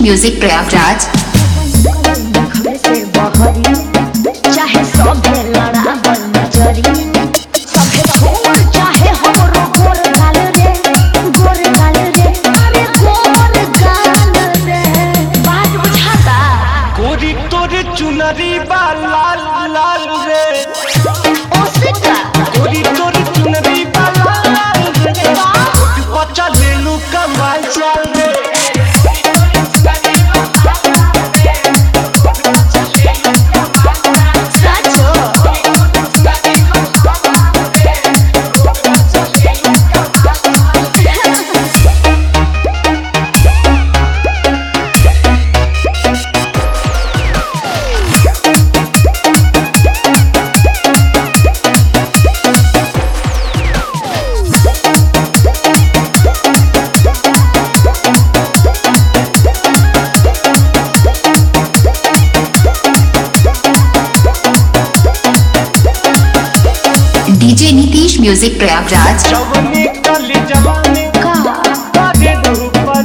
Music Prayagraj. चाहे सभे लड़ावल नजरी, सभे छोड़ चाहे हमरो गोर गाल रे, गोर गाल रे, अरे गोर गाल रे। बात बुझाता गोरी तोरे चुनरी बा लाल लाल रे, ओसिका गोरी तोरे चुनरी बा लाल रे, बच्चा ले लू कमाल चाल रे। DJ Nitish music Prayagraj. जवानी कली जवानी का बागे दहु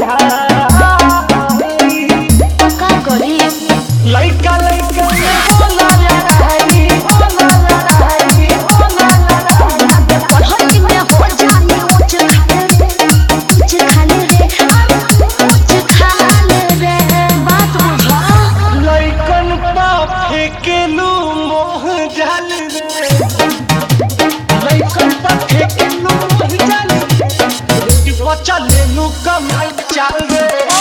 पढ़ाई, का करी लइका लइका में होला लड़ाई, होला लड़ाई, होला लड़ाई। पढ़ल में हो जानी ऊंच खाले रे, ऊंच खाले रे। बात बुझा लइकन पा फेकेलू मोह जाल रे, लइकन पा फेकेलू मोह जाल रे, बच्चा ले लू कमाल चाल रे।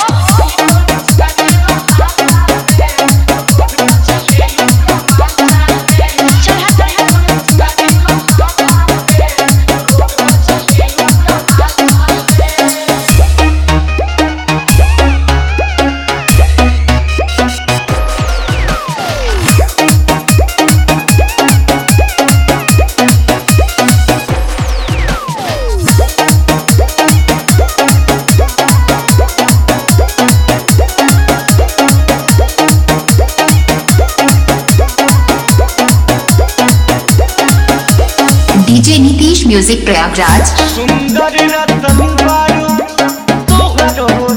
DJ Nitish music Prayagraj. सुंदर रतन बारू तोहरो न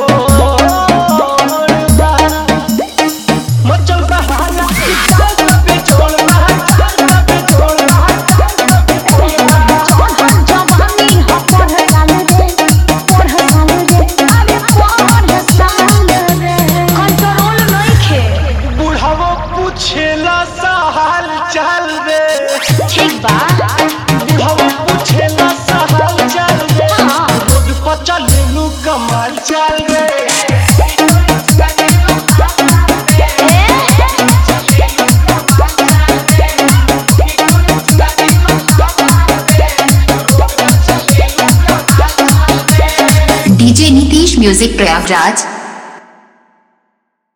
जोड़बा, मचल बहाना चाल पे छोड़बा, चाल पे छोड़बा, चाल पे छोड़बा। जवानी हो पढ़ साल रे, पढ़ साल रे, अरे पढ़ साल रे। कंट्रोल नइखे बुढ़ावो पूछेला सा हाल चाल रे, ठीक बा बुढ़ावो पूछेला सा हाल चाल रे, रोड पर चलेलू कमाल चाल रे। DJ Nitish music Prayagraj.